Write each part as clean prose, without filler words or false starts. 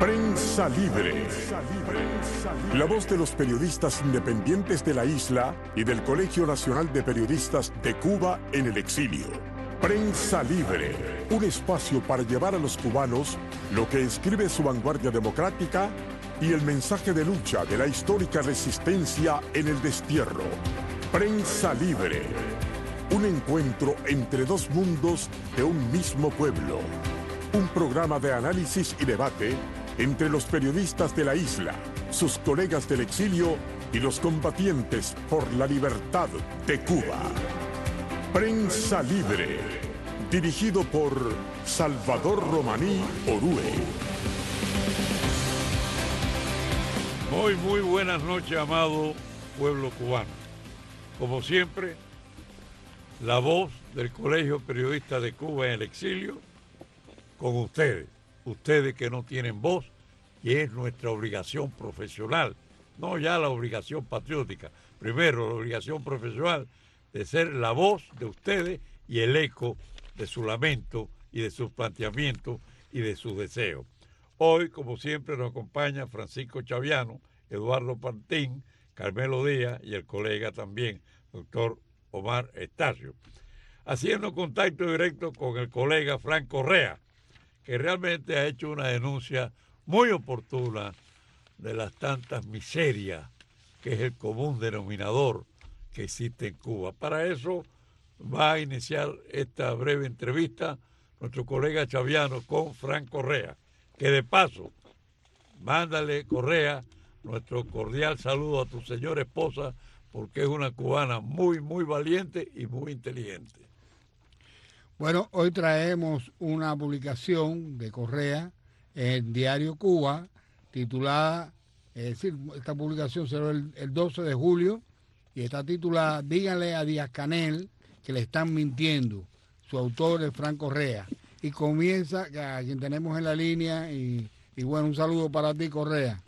Prensa Libre. La voz de los periodistas independientes de la isla y del Colegio Nacional de Periodistas de Cuba en el exilio. Prensa Libre, un espacio para llevar a los cubanos lo que escribe su vanguardia democrática y el mensaje de lucha de la histórica resistencia en el destierro. Prensa Libre, un encuentro entre dos mundos de un mismo pueblo. Un programa de análisis y debate entre los periodistas de la isla, sus colegas del exilio y los combatientes por la libertad de Cuba. Prensa Libre, dirigido por Salvador Romaní Orue. Muy buenas noches, amado pueblo cubano. Como siempre, la voz del Colegio Periodista de Cuba en el exilio, con ustedes que no tienen voz, y es nuestra obligación profesional, no ya la obligación patriótica, primero la obligación profesional de ser la voz de ustedes y el eco de su lamento y de sus planteamientos y de sus deseos. Hoy, como siempre, nos acompaña Francisco Chaviano, Eduardo Pantín, Carmelo Díaz y el colega también, doctor Omar Estacio, haciendo contacto directo con el colega Frank Correa, que realmente ha hecho una denuncia muy oportuna de las tantas miserias que es el común denominador que existe en Cuba. Para eso va a iniciar esta breve entrevista nuestro colega Chaviano con Frank Correa, que de paso, mándale, Correa, nuestro cordial saludo a tu señora esposa, porque es una cubana muy valiente y muy inteligente. Bueno, hoy traemos una publicación de Correa en el diario Cuba, titulada, es decir, esta publicación se dio el 12 de julio, y está titulada "Díganle a Díaz-Canel que le están mintiendo". Su autor es Frank Correa. Y comienza, a quien tenemos en la línea, y bueno, un saludo para ti, Correa.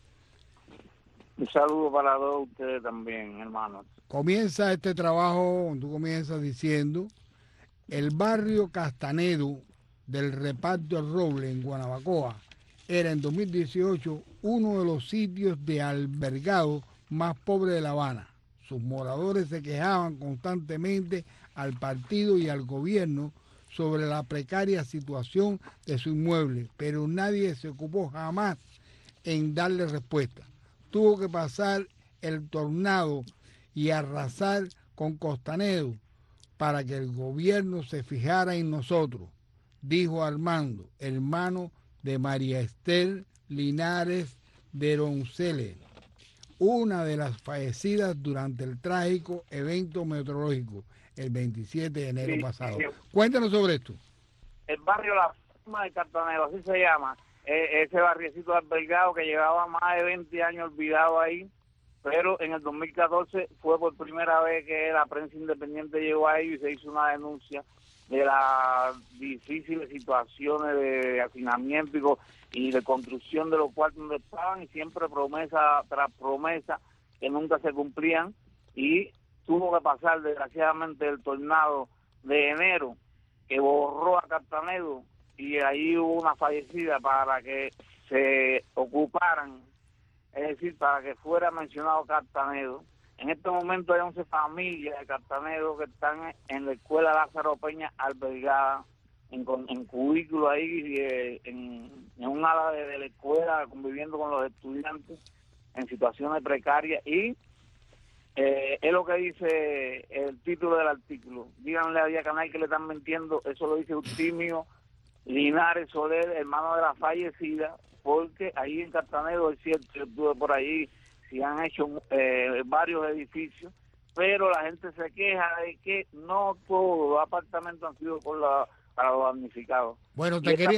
Un saludo para todos ustedes también, hermanos. Comienza este trabajo, tú comienzas diciendo: el barrio Castanedo del reparto El Roble en Guanabacoa era en 2018 uno de los sitios de albergado más pobres de La Habana. Sus moradores se quejaban constantemente al partido y al gobierno sobre la precaria situación de su inmueble, pero nadie se ocupó jamás en darle respuesta. Tuvo que pasar el tornado y arrasar con Castanedo para que el gobierno se fijara en nosotros, dijo Armando, hermano de María Esther Linares de Ronceles, una de las fallecidas durante el trágico evento meteorológico el 27 de enero pasado. Cuéntanos sobre esto. El barrio La Palma de Cartanero, así se llama, ese barriecito albergado que llevaba más de 20 años olvidado ahí, pero en el 2014 fue por primera vez que la prensa independiente llegó ahí y se hizo una denuncia de las difíciles situaciones de hacinamiento y de construcción de los cuartos donde estaban, y siempre promesa tras promesa que nunca se cumplían, y tuvo que pasar desgraciadamente el tornado de enero que borró a Cartanedo, y ahí hubo una fallecida para que se ocuparan, es decir, para que fuera mencionado Cartanedo. En este momento hay 11 familias de Cartanedo que están en la escuela Lázaro Peña albergadas en cubículos ahí, en un ala de la escuela, conviviendo con los estudiantes en situaciones precarias. Y es lo que dice el título del artículo: díganle a Díaz-Canel que le están mintiendo. Eso lo dice Eutimio Linares Soler, hermano de la fallecida, porque ahí en Cartanedo, es cierto, yo estuve por ahí, se han hecho varios edificios, pero la gente se queja de que no todos los apartamentos han sido para los damnificados. Bueno,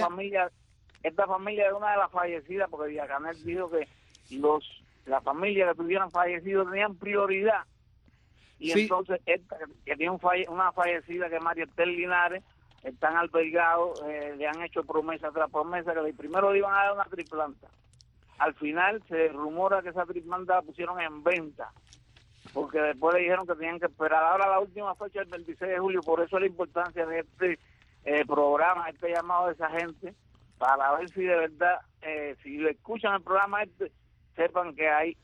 esta familia es una de las fallecidas, porque Díaz-Canel dijo que las familias que tuvieran fallecidos tenían prioridad, y sí. Entonces esta que tiene una fallecida, que es María Esther Linares, están albergados, le han hecho promesa tras promesa, que primero le iban a dar una triplanta. Al final se rumora que esa triplanta la pusieron en venta, porque después le dijeron que tenían que esperar. Ahora la última fecha es el 26 de julio, por eso la importancia de este programa, este llamado de esa gente, para ver si de verdad, si lo escuchan el programa sepan que hay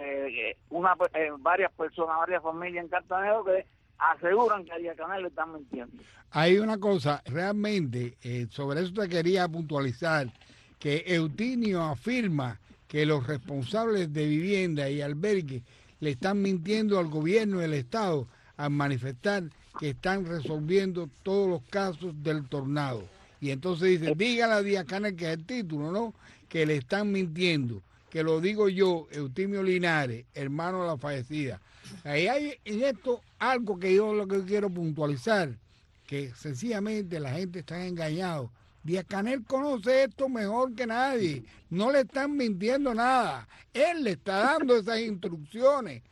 varias personas, varias familias en Cartanedo que aseguran que a Díaz Canel le están mintiendo. Hay una cosa, realmente, sobre eso te quería puntualizar, que Eutinio afirma que los responsables de vivienda y albergue le están mintiendo al gobierno del Estado al manifestar que están resolviendo todos los casos del tornado. Y entonces dice, dígale a Díaz Canel, que es el título, ¿no?, que le están mintiendo, que lo digo yo, Eutimio Linares, hermano de la fallecida. Ahí hay en esto algo que yo lo que quiero puntualizar, que sencillamente la gente está engañada. Díaz Canel conoce esto mejor que nadie, no le están mintiendo nada, él le está dando esas instrucciones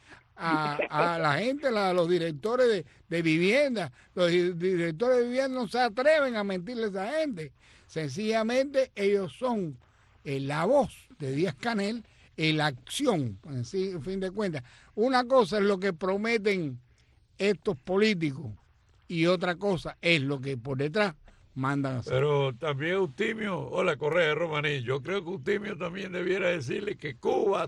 a la gente, a los directores de vivienda. Los directores de vivienda no se atreven a mentirle a esa gente, sencillamente ellos son la voz de Díaz Canel en la acción, en fin de cuentas. Una cosa es lo que prometen estos políticos y otra cosa es lo que por detrás mandan a hacer. Pero también Eutimio, hola Correa Romaní, yo creo que Eutimio también debiera decirle que Cuba,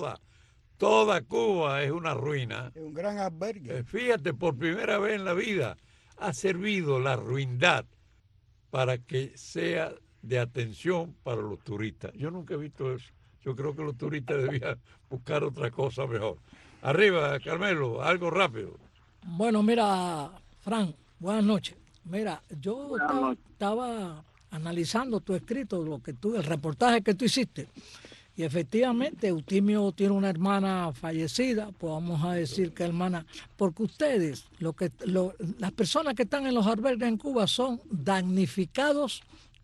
toda Cuba es una ruina. Es un gran albergue. Fíjate, por primera vez en la vida ha servido la ruindad para que sea de atención para los turistas. Yo nunca he visto eso. Yo creo que los turistas debían buscar otra cosa mejor. Arriba, Carmelo, algo rápido. Bueno, mira, Fran, buenas noches. Mira, yo estaba analizando tu escrito, el reportaje que tú hiciste, y efectivamente Eutimio tiene una hermana fallecida, pues vamos a decir que hermana, porque ustedes, las personas que están en los albergues en Cuba son damnificados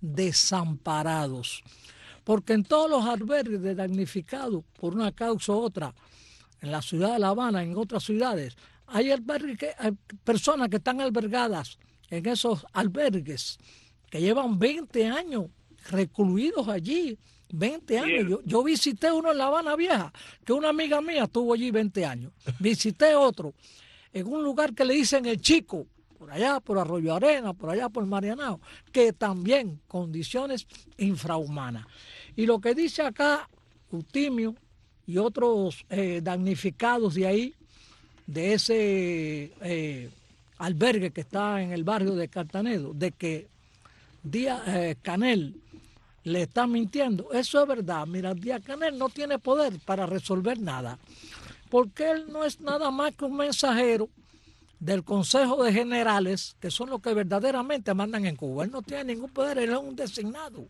desamparados, porque en todos los albergues de damnificados por una causa u otra, en la ciudad de La Habana, en otras ciudades, hay personas que están albergadas en esos albergues que llevan 20 años recluidos allí, 20 años. Yo visité uno en La Habana Vieja, que una amiga mía estuvo allí 20 años. Visité otro en un lugar que le dicen El Chico, por allá por Arroyo Arena, por allá por Marianao, que también condiciones infrahumanas. Y lo que dice acá Eutimio y otros damnificados de ahí, de ese albergue que está en el barrio de Cartanedo, de que Díaz Canel le está mintiendo, eso es verdad. Mira, Díaz Canel no tiene poder para resolver nada, porque él no es nada más que un mensajero del Consejo de Generales, que son los que verdaderamente mandan en Cuba. Él no tiene ningún poder, él es un designado.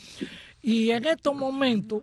Y en estos momentos,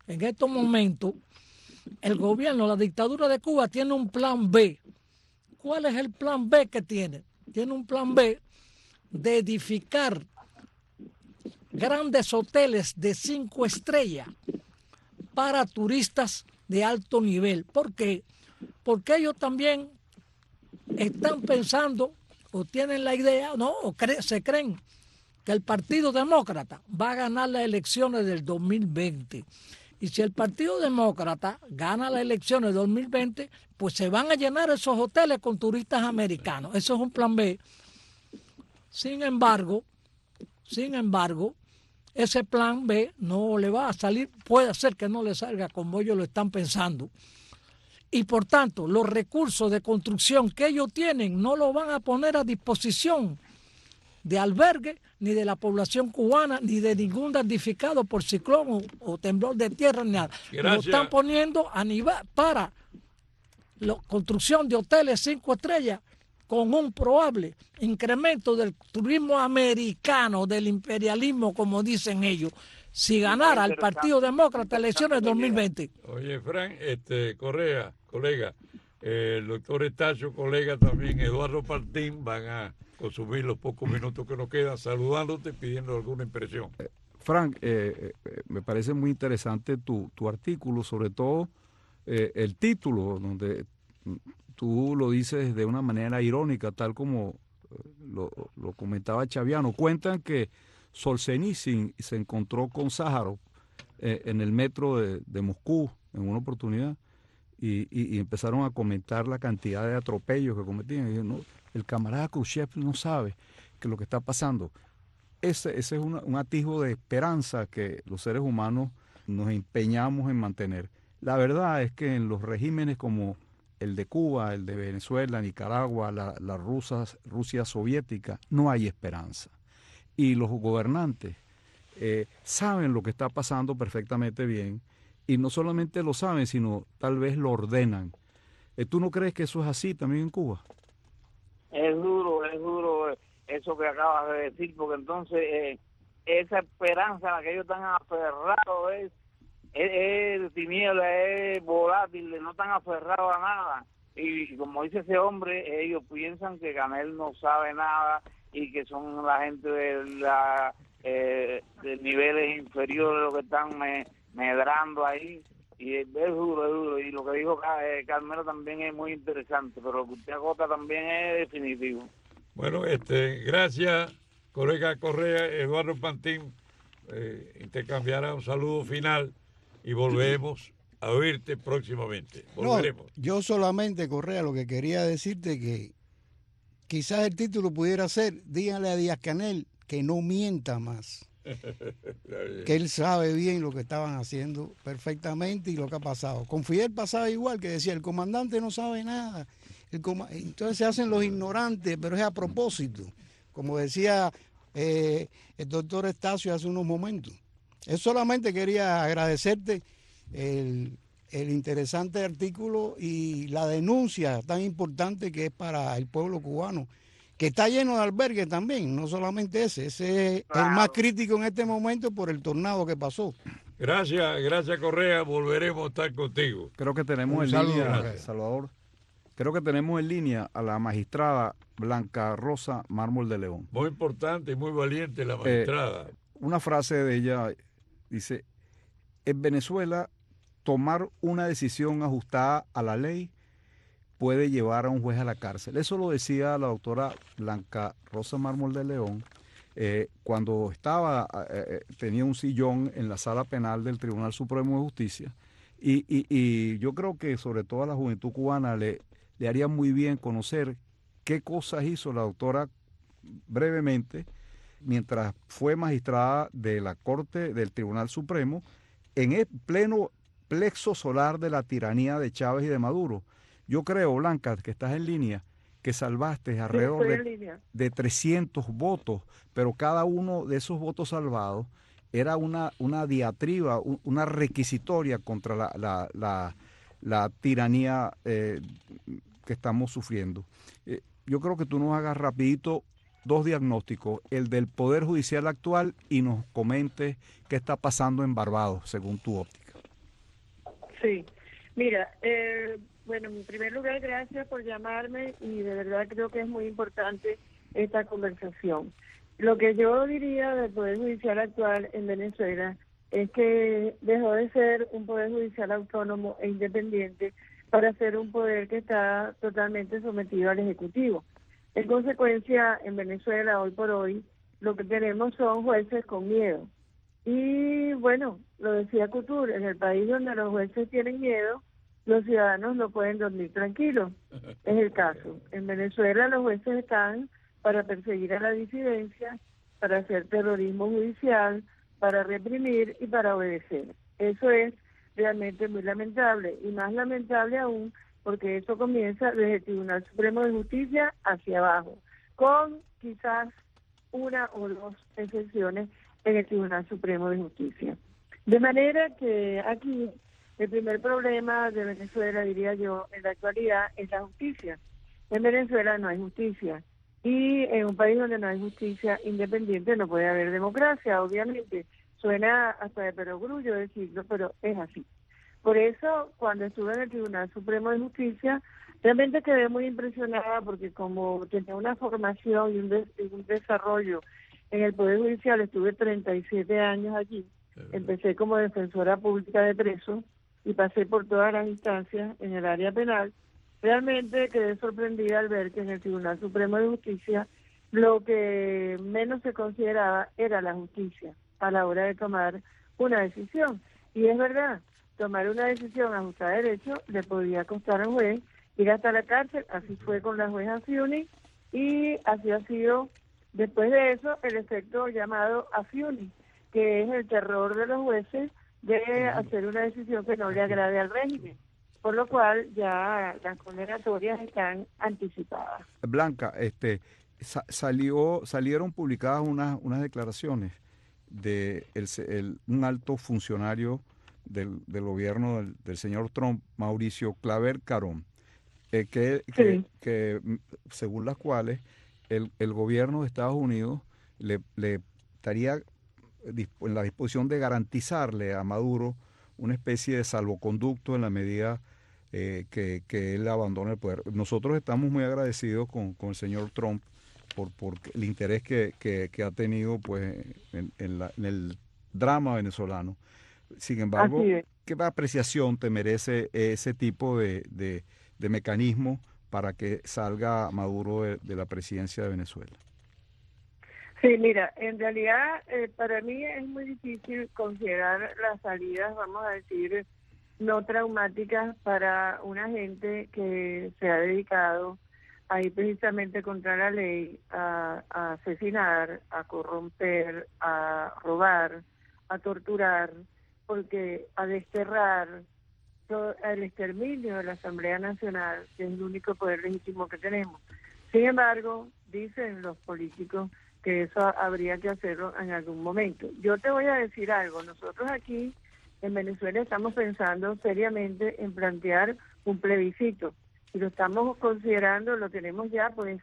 el gobierno, la dictadura de Cuba tiene un plan B. ¿Cuál es el plan B que tiene? Tiene un plan B de edificar grandes hoteles de 5 estrellas para turistas de alto nivel. ¿Por qué? Porque ellos también están pensando o tienen la idea, ¿no? Se creen que el Partido Demócrata va a ganar las elecciones del 2020. Y si el Partido Demócrata gana las elecciones del 2020, pues se van a llenar esos hoteles con turistas americanos. Eso es un plan B. Sin embargo, ese plan B no le va a salir, puede ser que no le salga como ellos lo están pensando. Y por tanto, los recursos de construcción que ellos tienen no los van a poner a disposición de albergue, ni de la población cubana, ni de ningún damnificado por ciclón o temblor de tierra, ni nada. Lo están poniendo a nivel para la construcción de hoteles 5 estrellas con un probable incremento del turismo americano, del imperialismo, como dicen ellos, si ganara el Partido Demócrata elecciones 2020. Oye, Fran, Correa, colega, el doctor Estacho, colega también, Eduardo Partín, van a consumir los pocos minutos que nos quedan, saludándote, pidiendo alguna impresión. Frank, me parece muy interesante tu artículo, sobre todo el título, donde tú lo dices de una manera irónica, tal como lo comentaba Chaviano. Cuentan que Solzhenitsyn se encontró con Sájarov en el metro de Moscú en una oportunidad y empezaron a comentar la cantidad de atropellos que cometían. Y no, el camarada Khrushchev no sabe que lo que está pasando. ese es un atisbo de esperanza que los seres humanos nos empeñamos en mantener. La verdad es que en los regímenes como el de Cuba, el de Venezuela, Nicaragua, la Rusia soviética, no hay esperanza. Y los gobernantes saben lo que está pasando perfectamente bien, y no solamente lo saben, sino tal vez lo ordenan. ¿Tú no crees que eso es así también en Cuba? Es duro eso que acabas de decir, porque entonces esa esperanza a la que ellos están aferrados es tiniebla, es volátil, no están aferrados a nada. Y como dice ese hombre, ellos piensan que Canel no sabe nada y que son la gente de niveles inferiores los que están medrando ahí. Y es duro. Y lo que dijo Carmelo también es muy interesante, pero lo que usted agota también es definitivo. Bueno, gracias, colega Correa. Eduardo Pantín intercambiará un saludo final y volveremos a oírte próximamente. Volveremos. No, yo solamente, Correa, lo que quería decirte que quizás el título pudiera ser: díganle a Díaz-Canel que no mienta más. Que él sabe bien lo que estaban haciendo perfectamente y lo que ha pasado. Con Fidel pasaba igual, que decía, el comandante no sabe nada. Entonces se hacen los ignorantes, pero es a propósito. Como decía el doctor Estacio hace unos momentos. Yo solamente quería agradecerte el interesante artículo y la denuncia tan importante que es para el pueblo cubano, que está lleno de albergues también, no solamente ese es el más crítico en este momento por el tornado que pasó. Gracias Correa, volveremos a estar contigo. Creo que tenemos línea, Salvador, creo que tenemos en línea a la magistrada Blanca Rosa Mármol de León. Muy importante y muy valiente la magistrada. Una frase de ella dice: en Venezuela, tomar una decisión ajustada a la ley puede llevar a un juez a la cárcel. Eso lo decía la doctora Blanca Rosa Mármol de León cuando tenía un sillón en la sala penal del Tribunal Supremo de Justicia. Y yo creo que sobre todo a la juventud cubana le haría muy bien conocer qué cosas hizo la doctora brevemente mientras fue magistrada de la Corte del Tribunal Supremo en el pleno plexo solar de la tiranía de Chávez y de Maduro. Yo creo, Blanca, que estás en línea, que salvaste alrededor de 300 votos, pero cada uno de esos votos salvados era una diatriba, una requisitoria contra la tiranía que estamos sufriendo. Yo creo que tú nos hagas rapidito 2 diagnósticos, el del Poder Judicial actual, y nos comentes qué está pasando en Barbados, según tu óptica. Sí, mira, bueno, en primer lugar, gracias por llamarme y de verdad creo que es muy importante esta conversación. Lo que yo diría del Poder Judicial actual en Venezuela es que dejó de ser un Poder Judicial autónomo e independiente para ser un poder que está totalmente sometido al Ejecutivo. En consecuencia, en Venezuela, hoy por hoy, lo que tenemos son jueces con miedo. Y bueno, lo decía Couture, en el país donde los jueces tienen miedo, los ciudadanos no pueden dormir tranquilos. Es el caso. En Venezuela los jueces están para perseguir a la disidencia, para hacer terrorismo judicial, para reprimir y para obedecer. Eso es realmente muy lamentable, y más lamentable aún porque eso comienza desde el Tribunal Supremo de Justicia hacia abajo, con quizás 1 o 2 excepciones en el Tribunal Supremo de Justicia. De manera que aquí el primer problema de Venezuela, diría yo, en la actualidad es la justicia. En Venezuela no hay justicia, y en un país donde no hay justicia independiente no puede haber democracia, obviamente. Suena hasta de perogrullo decirlo, pero es así. Por eso, cuando estuve en el Tribunal Supremo de Justicia, realmente quedé muy impresionada, porque como tenía una formación y un desarrollo en el Poder Judicial, estuve 37 años allí. Empecé como defensora pública de presos y pasé por todas las instancias en el área penal. Realmente quedé sorprendida al ver que en el Tribunal Supremo de Justicia lo que menos se consideraba era la justicia a la hora de tomar una decisión. Y es verdad, tomar una decisión ajustada a derecho le podía costar a un juez ir hasta la cárcel. Así fue con la jueza Fiuni y así ha sido Después de eso, el efecto llamado afiuni, que es el terror de los jueces de hacer una decisión que no le agrade al régimen, por lo cual ya las condenatorias están anticipadas. Blanca, salieron publicadas unas declaraciones de un alto funcionario del gobierno del señor Trump, Mauricio Claver Carón, que según las cuales el gobierno de Estados Unidos le estaría en la disposición de garantizarle a Maduro una especie de salvoconducto en la medida que él abandone el poder. Nosotros estamos muy agradecidos con el señor Trump por el interés que ha tenido pues en el drama venezolano. Sin embargo, ¿qué apreciación te merece ese tipo de mecanismo para que salga Maduro de la presidencia de Venezuela? Sí, mira, en realidad para mí es muy difícil considerar las salidas, vamos a decir, no traumáticas para una gente que se ha dedicado a ir precisamente contra la ley, a asesinar, a corromper, a robar, a torturar, porque a desterrar, el exterminio de la Asamblea Nacional, que es el único poder legítimo que tenemos. Sin embargo, dicen los políticos que eso habría que hacerlo en algún momento. Yo te voy a decir algo, nosotros aquí en Venezuela estamos pensando seriamente en plantear un plebiscito, y lo estamos considerando, lo tenemos ya pues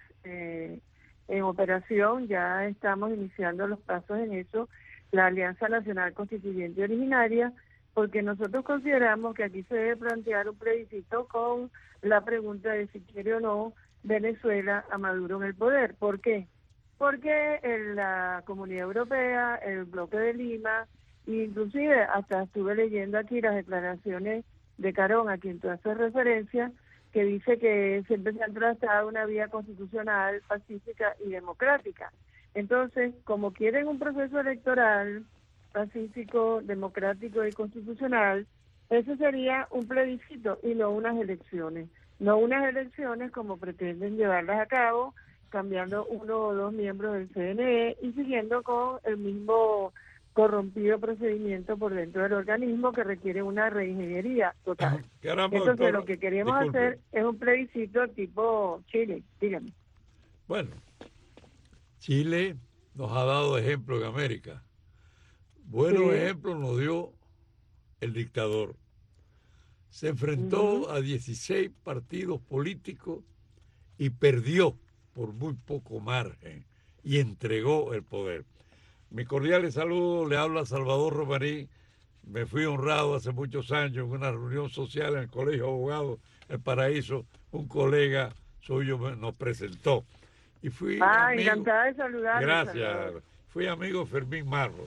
en operación, ya estamos iniciando los pasos en eso, la Alianza Nacional Constituyente Originaria, porque nosotros consideramos que aquí se debe plantear un plebiscito con la pregunta de si quiere o no Venezuela a Maduro en el poder. ¿Por qué? Porque en la Comunidad Europea, el Bloque de Lima, inclusive hasta estuve leyendo aquí las declaraciones de Carón, a quien tú haces referencia, que dice que siempre se ha trazado una vía constitucional, pacífica y democrática. Entonces, como quieren un proceso electoral pacífico, democrático y constitucional, eso sería un plebiscito y no unas elecciones. No unas elecciones como pretenden llevarlas a cabo, cambiando uno o dos miembros del CNE y siguiendo con el mismo corrompido procedimiento por dentro del organismo que requiere una reingeniería total. Caramba, entonces, doctora, lo que queremos hacer es un plebiscito tipo Chile, dígame. Bueno, Chile nos ha dado ejemplo en América. Buenos ejemplos nos dio el dictador. Se enfrentó a 16 partidos políticos y perdió por muy poco margen y entregó el poder. Mi cordiales saludos, le habla Salvador Romaní. Me fui honrado hace muchos años en una reunión social en el Colegio de Abogados El Paraíso. Un colega suyo nos presentó. Y fui amigo, encantada de saludarle. Gracias. Salvador. Fui amigo de Fermín Marros.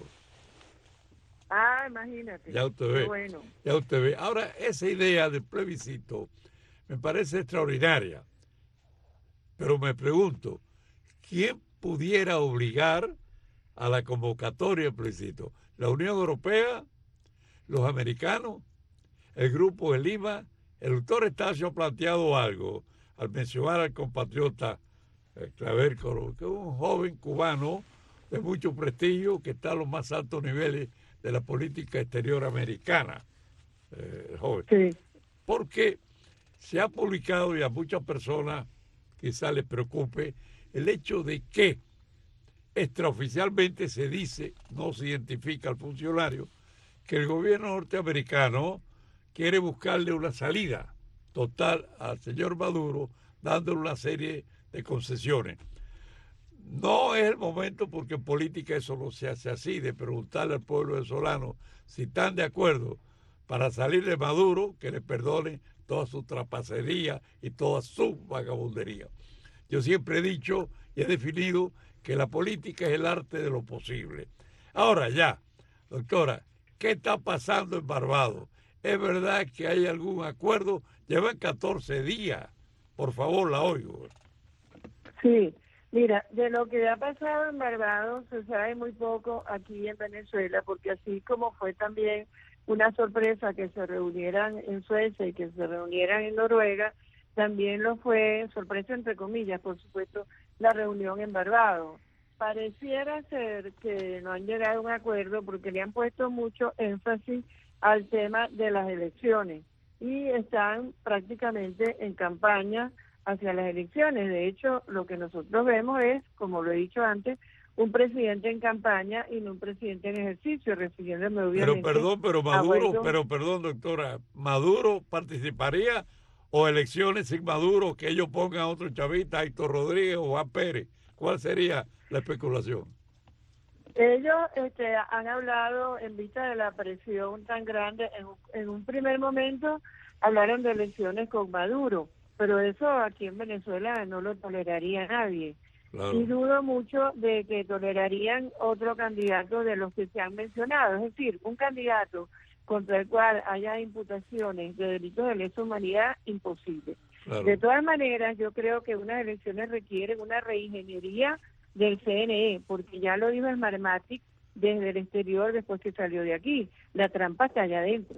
Imagínate. Ya usted ve. Bueno. Ya usted ve. Ahora, esa idea del plebiscito me parece extraordinaria. Pero me pregunto, ¿quién pudiera obligar a la convocatoria del plebiscito? ¿La Unión Europea? ¿Los americanos? ¿El Grupo de Lima? El doctor Estacio ha planteado algo al mencionar al compatriota Claver Carón, que es un joven cubano de mucho prestigio que está a los más altos niveles de la política exterior americana, joven. Sí. Porque se ha publicado y a muchas personas quizás les preocupe el hecho de que extraoficialmente se dice, no se identifica al funcionario, que el gobierno norteamericano quiere buscarle una salida total al señor Maduro, dándole una serie de concesiones. No es el momento, porque en política eso no se hace así, de preguntarle al pueblo venezolano si están de acuerdo para salir de Maduro, que le perdone toda su trapacería y toda su vagabundería. Yo siempre he dicho y he definido que la política es el arte de lo posible. Ahora ya, doctora, ¿qué está pasando en Barbados? ¿Es verdad que hay algún acuerdo? Llevan 14 días. Por favor, la oigo. Sí, mira, de lo que ha pasado en Barbados se sabe muy poco aquí en Venezuela, porque así como fue también una sorpresa que se reunieran en Suecia y que se reunieran en Noruega, también lo fue, sorpresa entre comillas, por supuesto, la reunión en Barbados. pareciera ser que no han llegado a un acuerdo porque le han puesto mucho énfasis al tema de las elecciones y están prácticamente en campaña hacia las elecciones. De hecho, lo que nosotros vemos es, como lo he dicho antes, un presidente en campaña y no un presidente en ejercicio, refiriéndome obviamente pero Maduro, perdón, doctora, ¿Maduro participaría o elecciones sin Maduro, que ellos pongan a otro chavista, Héctor Rodríguez o Juan Pérez? ¿Cuál sería la especulación? Ellos han hablado en vista de la presión tan grande. En un primer momento hablaron de elecciones con Maduro, pero eso aquí en Venezuela no lo toleraría nadie. Claro. Y dudo mucho de que tolerarían otro candidato de los que se han mencionado, es decir, un candidato contra el cual haya imputaciones de delitos de lesa humanidad, imposible. Claro. De todas maneras, yo creo que unas elecciones requieren una reingeniería del CNE, porque ya lo dijo el Smartmatic desde el exterior después que salió de aquí. La trampa está allá adentro.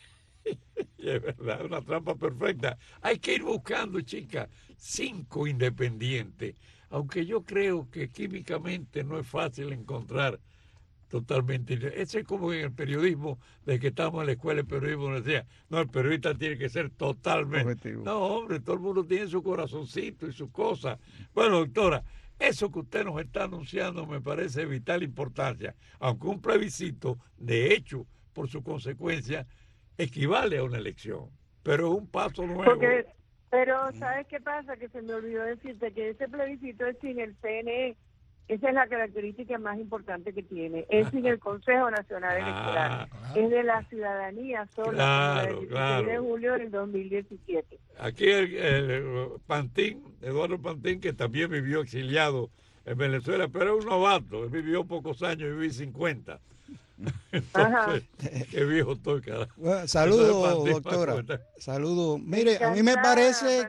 Es verdad, una trampa perfecta. Hay que ir buscando, chicas, 5 independientes, aunque yo creo que químicamente no es fácil encontrar totalmente. Eso es como en el periodismo, de que estamos en la escuela de periodismo, nos decía, no, el periodista tiene que ser totalmente objetivo. No, hombre, todo el mundo tiene su corazoncito y sus cosas. Bueno, doctora, eso que usted nos está anunciando me parece de vital importancia, aunque un plebiscito, de hecho, por su consecuencia, equivale a una elección, pero es un paso nuevo. Pero ¿sabes qué pasa? Que se me olvidó decirte que ese plebiscito es sin el CNE. Esa es la característica más importante que tiene. Es sin el Consejo Nacional Electoral. Es de la ciudadanía sola, el 16 de julio del 2017. Aquí el Pantín, Eduardo Pantín, que también vivió exiliado en Venezuela, pero es un novato. Él vivió pocos años, viví 50. Entonces, qué viejo estoy, carajo. Bueno, saludos, doctora. Saludos. Mire, a mí me parece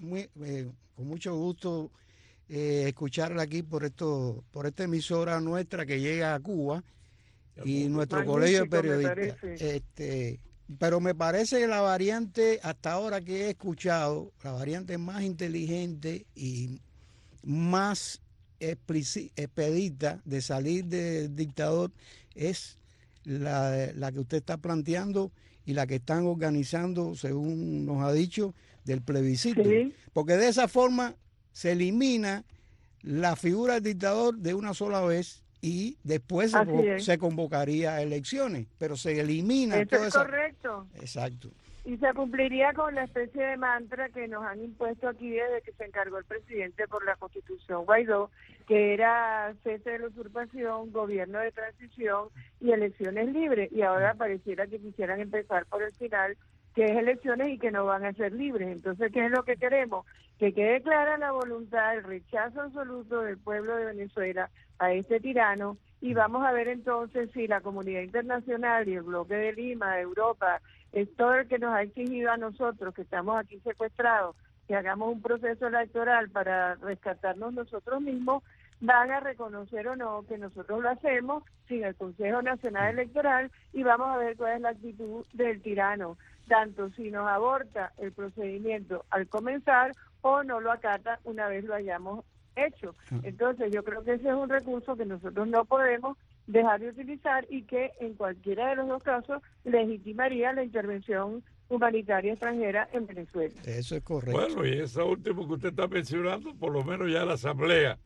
con mucho gusto escucharla aquí por esta emisora nuestra que llega a Cuba y nuestro colegio de periodistas. Pero me parece que la variante hasta ahora que he escuchado, la variante más inteligente y más expedita de salir del dictador es la que usted está planteando y la que están organizando, según nos ha dicho, del plebiscito. Sí. Porque de esa forma se elimina la figura del dictador de una sola vez y después se convocaría a elecciones, pero se elimina. Eso es correcto. Exacto. Y se cumpliría con la especie de mantra que nos han impuesto aquí desde que se encargó el presidente por la Constitución Guaidó, que era cese de la usurpación, gobierno de transición y elecciones libres. Y ahora pareciera que quisieran empezar por el final, que es elecciones y que no van a ser libres. Entonces, ¿qué es lo que queremos? Que quede clara la voluntad, el rechazo absoluto del pueblo de Venezuela a este tirano, y vamos a ver entonces si la comunidad internacional y el bloque de Lima, Europa, es todo el que nos ha exigido a nosotros, que estamos aquí secuestrados, que hagamos un proceso electoral para rescatarnos nosotros mismos, van a reconocer o no que nosotros lo hacemos sin el Consejo Nacional Electoral, y vamos a ver cuál es la actitud del tirano, tanto si nos aborta el procedimiento al comenzar o no lo acata una vez lo hayamos hecho. Entonces yo creo que ese es un recurso que nosotros no podemos dejar de utilizar y que en cualquiera de los dos casos legitimaría la intervención humanitaria extranjera en Venezuela. Eso es correcto. Bueno, y eso último que usted está mencionando, por lo menos ya la Asamblea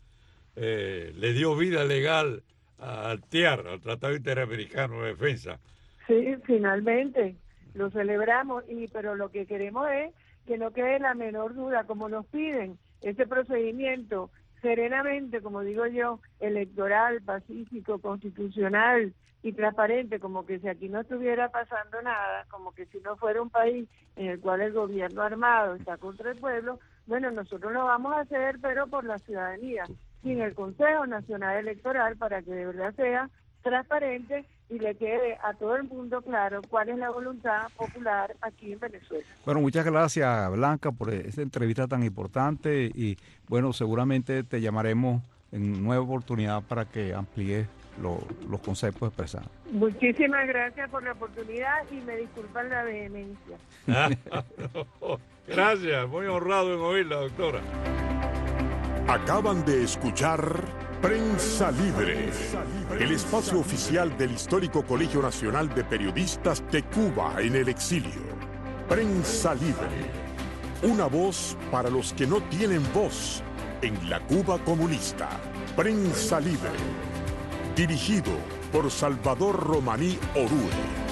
le dio vida legal al TIAR, al Tratado Interamericano de Defensa. Sí, finalmente lo celebramos, pero lo que queremos es que no quede la menor duda, como nos piden, ese procedimiento serenamente, como digo yo, electoral, pacífico, constitucional y transparente, como que si aquí no estuviera pasando nada, como que si no fuera un país en el cual el gobierno armado está contra el pueblo. Bueno, nosotros lo vamos a hacer, pero por la ciudadanía, sin el Consejo Nacional Electoral, para que de verdad sea transparente y le quede a todo el mundo claro cuál es la voluntad popular aquí en Venezuela. Bueno, muchas gracias, Blanca, por esta entrevista tan importante y bueno, seguramente te llamaremos en nueva oportunidad para que amplíes los conceptos expresados. Muchísimas gracias por la oportunidad y me disculpan la vehemencia. Gracias, muy honrado en oírla, doctora. Acaban de escuchar Prensa Libre, el espacio oficial del histórico Colegio Nacional de Periodistas de Cuba en el exilio. Prensa Libre, una voz para los que no tienen voz en la Cuba comunista. Prensa Libre, dirigido por Salvador Romaní Orue.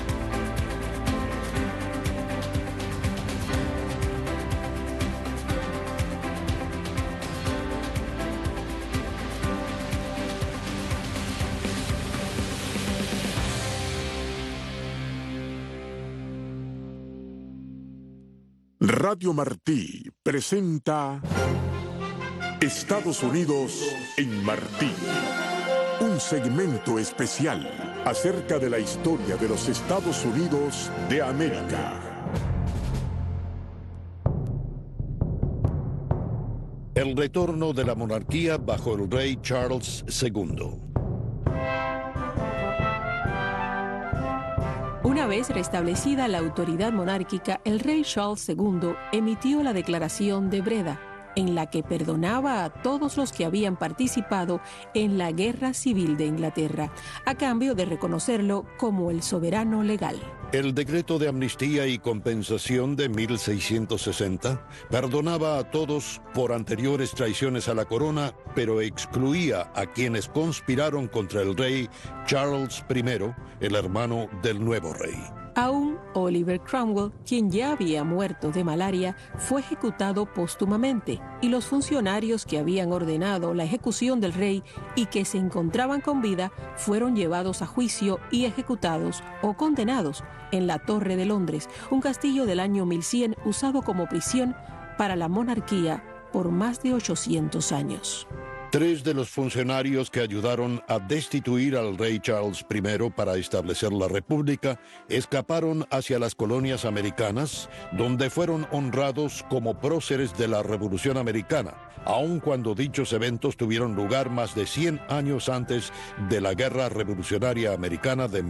Radio Martí presenta Estados Unidos en Martí, un segmento especial acerca de la historia de los Estados Unidos de América. El retorno de la monarquía bajo el rey Charles II. Una vez restablecida la autoridad monárquica, el rey Charles II emitió la Declaración de Breda, en la que perdonaba a todos los que habían participado en la Guerra Civil de Inglaterra, a cambio de reconocerlo como el soberano legal. El decreto de amnistía y compensación de 1660 perdonaba a todos por anteriores traiciones a la corona, pero excluía a quienes conspiraron contra el rey Charles I, el hermano del nuevo rey. Aún Oliver Cromwell, quien ya había muerto de malaria, fue ejecutado póstumamente, y los funcionarios que habían ordenado la ejecución del rey y que se encontraban con vida fueron llevados a juicio y ejecutados o condenados en la Torre de Londres, un castillo del año 1100 usado como prisión para la monarquía por más de 800 años. 3 de los funcionarios que ayudaron a destituir al rey Charles I para establecer la República escaparon hacia las colonias americanas, donde fueron honrados como próceres de la Revolución Americana, aun cuando dichos eventos tuvieron lugar más de 100 años antes de la Guerra Revolucionaria Americana de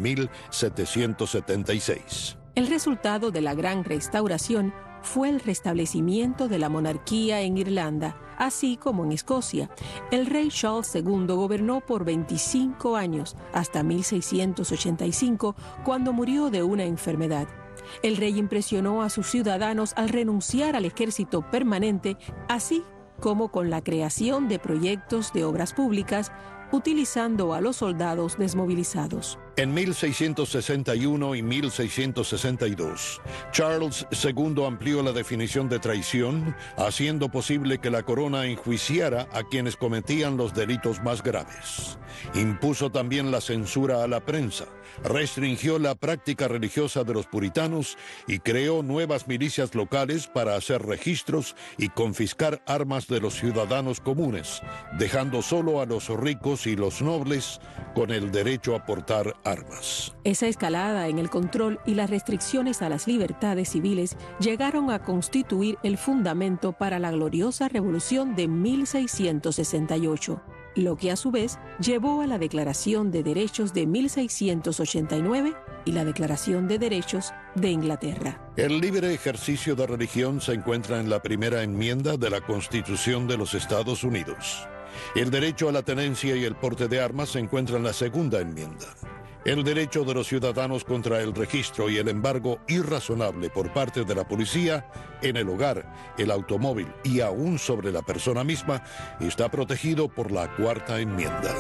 1776. El resultado de la Gran Restauración fue el restablecimiento de la monarquía en Irlanda, así como en Escocia. El rey Charles II gobernó por 25 años, hasta 1685, cuando murió de una enfermedad. El rey impresionó a sus ciudadanos al renunciar al ejército permanente, así como con la creación de proyectos de obras públicas, utilizando a los soldados desmovilizados. En 1661 y 1662, Charles II amplió la definición de traición, haciendo posible que la corona enjuiciara a quienes cometían los delitos más graves. Impuso también la censura a la prensa, restringió la práctica religiosa de los puritanos y creó nuevas milicias locales para hacer registros y confiscar armas de los ciudadanos comunes, dejando solo a los ricos y los nobles con el derecho a portar armas. Esa escalada en el control y las restricciones a las libertades civiles llegaron a constituir el fundamento para la gloriosa Revolución de 1668, lo que a su vez llevó a la Declaración de Derechos de 1689 y la Declaración de Derechos de Inglaterra. El libre ejercicio de religión se encuentra en la primera enmienda de la Constitución de los Estados Unidos. El derecho a la tenencia y el porte de armas se encuentra en la segunda enmienda. El derecho de los ciudadanos contra el registro y el embargo irrazonable por parte de la policía en el hogar, el automóvil y aún sobre la persona misma está protegido por la cuarta enmienda.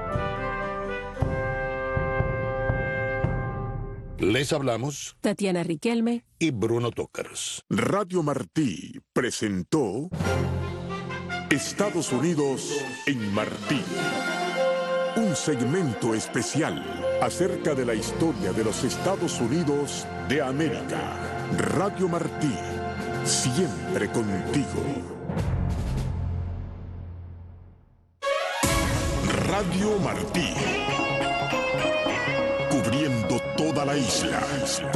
Les hablamos Tatiana Riquelme y Bruno Tócars. Radio Martí presentó Estados Unidos en Martí, un segmento especial acerca de la historia de los Estados Unidos de América. Radio Martí, siempre contigo. Radio Martí, cubriendo toda la isla.